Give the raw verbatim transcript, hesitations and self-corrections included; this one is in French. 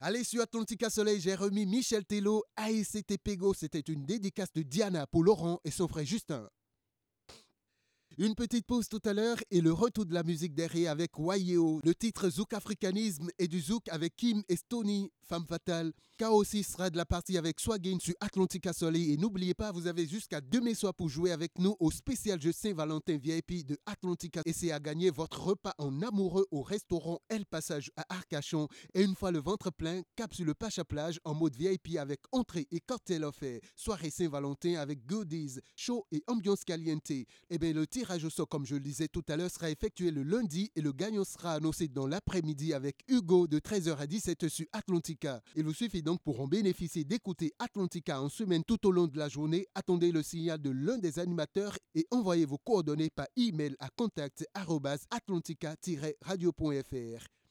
Allez, sur Atlantica Soleil, j'ai remis Michel Tello, A E C T Pego. C'était une dédicace de Diana pour Laurent et son frère Justin. Une petite pause tout à l'heure et le retour de la musique derrière avec Wayeo. Le titre Zouk Africanisme et du Zouk avec Kim et Stony, Femme Fatale. K aussi sera de la partie avec Swagin sur Atlantica Soleil. Et n'oubliez pas, vous avez jusqu'à demain soir pour jouer avec nous au spécial jeu Saint-Valentin V I P de Atlantica. Essayez à gagner votre repas en amoureux au restaurant El Passage à Arcachon. Et une fois le ventre plein, cap sur le Pacha Plage en mode V I P avec entrée et cocktail offert. Soirée Saint-Valentin avec goodies, show et ambiance caliente. Et bien le tirage au sort, comme je le disais tout à l'heure, sera effectué le lundi et le gagnant sera annoncé dans l'après-midi avec Hugo de treize heures à dix-sept heures sur Atlantica. Il vous suffit donc pour en bénéficier d'écouter Atlantica en semaine tout au long de la journée. Attendez le signal de l'un des animateurs et envoyez vos coordonnées par email à contact arobase atlantica tiret radio point f r.